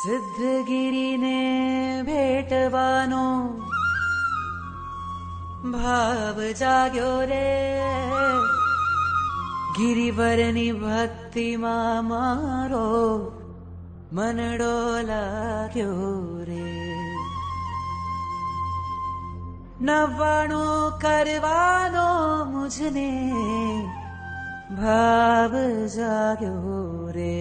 સિદ્ધગીરીને ભેટવાનો ભાવ જાગ્યો રે, ગિરિવરની ભક્તિમાં મારો મનડો લાગ્યો રે. નવાણો કરવાનો મુझने ભાવ જાગ્યો રે.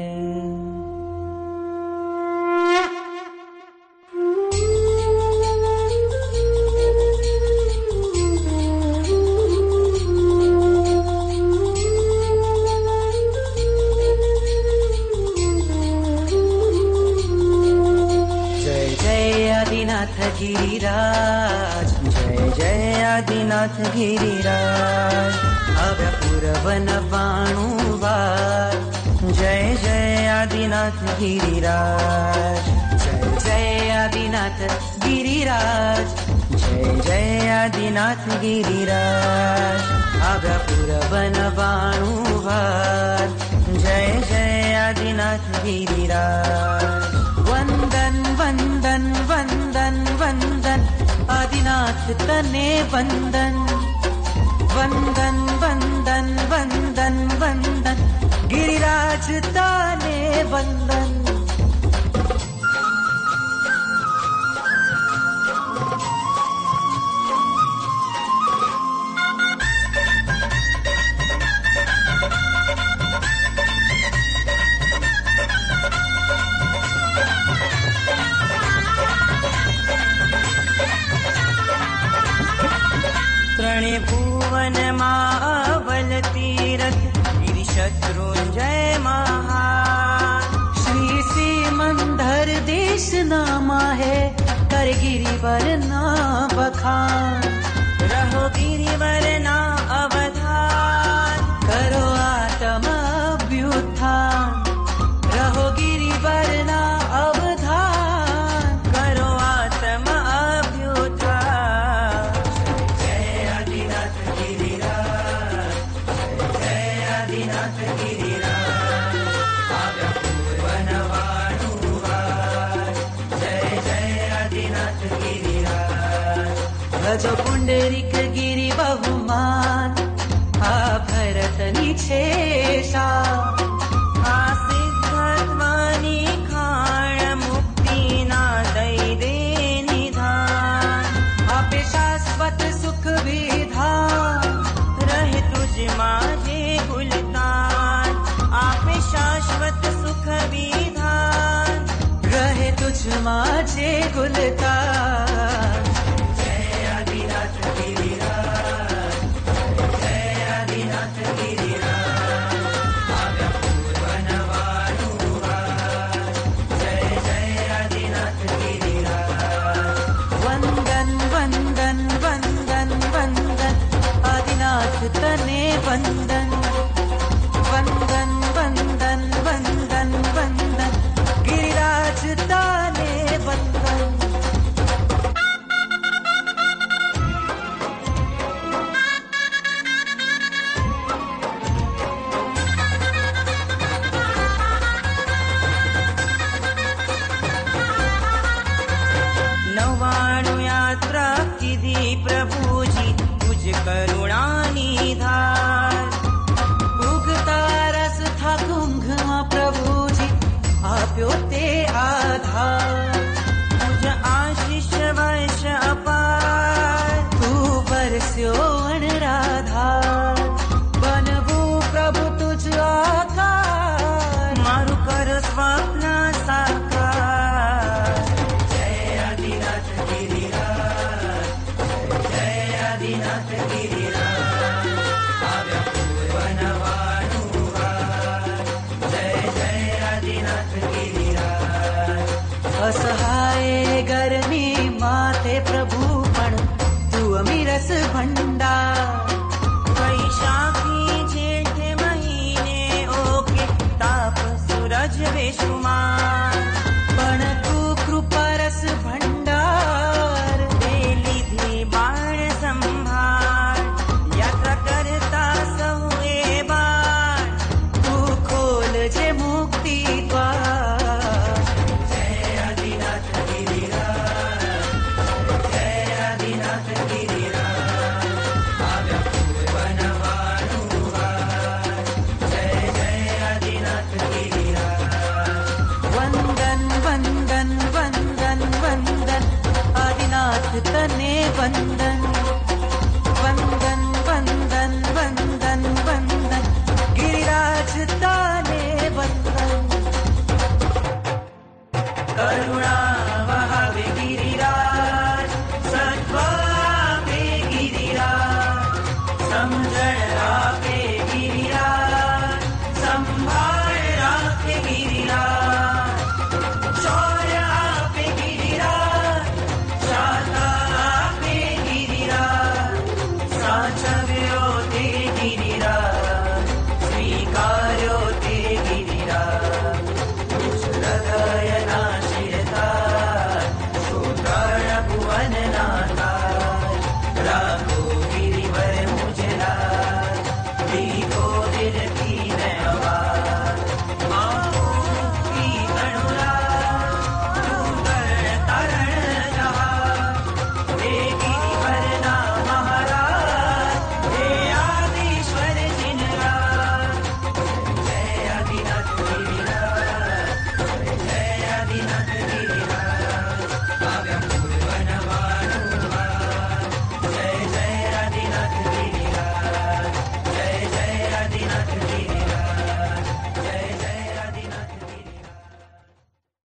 गिरिराज जय जय आदिनाथ गिरिराज, આવ્યા પૂરવન વાણુવાર. જય જય આદિનાથ ગિરિરાજ, જય જય આદિનાથ ગિરિરાજ, જય જય આદિનાથ ગિરિરાજ. આવ્યા પૂરવન વાણુવાર. જય જય આદિનાથ ગિરિરાજ. વંદન વંદન વંદન વંદન આદિનાથ તને વંદન. વંદન વંદન વંદન વંદન गिरिराज तने वंदन. त्रणे भुवन मावल तीरथ शत्रुंजय महान. श्री सिमंदर देश नामा है, कर गिरिवर ना बखान. रहो गिरिवर ना अवधान, करो आत्म अभ्युत्थान. रहो गिरिवर ना अवधान, करो आत्म अभ्युत्थान. जय आदिनाथ गिरिराज, जय आदिनाथ गिरिराज. આવ્યા પૂર્વન વાણુવાર. જય જય આદિનાથ गिरिराज. ભજો પુંડરીક ગિરિ બહુમાન, આ ભરતની છે શા. આ સિદ્ધત્વની ખાણ, મુક્તિના દઈ દે નિધાન. આપે શાશ્વત સુખ વિધાન, રહે તુજમાં જે ગુલતાન. આપે શાશ્વત સુખ વિધાન, રહે તુજમાં જે ગુલતાન. જય આદિનાથ ગિરિરાજ, જય આદિનાથ ગિરિરાજ. આવ્યા પૂર્વન વાણુવાર. જય જય આદિનાથ ગિરિરાજ. વંદન વંદન વંદન વંદન આદિનાથ તને વંદન. વંદન વંદન વંદન વંદન गिरिराज तने वंदन. नवाणु यात्रा कीधी प्रभुजी, तुझ करुणानी धार. उगता रस था कुंभમાં પ્રભુજી, આપ્યો તે આધાર. तुझ आशीष वर्ष अपार, તું વરસ્યો અણરાધાર. બનવું પ્રભુ તુજ આકાર, મારું કર સ્વપ્ન સાકાર. જય આદિનાથ ગિરિરાજ, જય આદિનાથ ગિરિરાજ. આવ્યા પૂર્વન વાણુવાર. જય જય આદિનાથ ગિરિરાજ. असहाय गरमी माते प्रभु पण तू अमीरस भंडार. वैशाखी जेठ महीने ओके, ताप सूरज बेशुमार. पण तू कृपा रस भंडार, दे लीधी बाण संभार. यात्रा करता सहुए बाण, तू खोल जे मुक्ति द्वार. जय वंदन वंदन वंदन वंदन वंदन गिरिराज ताने वंदन करुणा वहावे गिरिराज सत्वापे गिरिराज समझण आपे गिरिराज संभाळ राखे गिरिराज शौर्य आपे गिरिराज शाता आपे गिरिराज साचा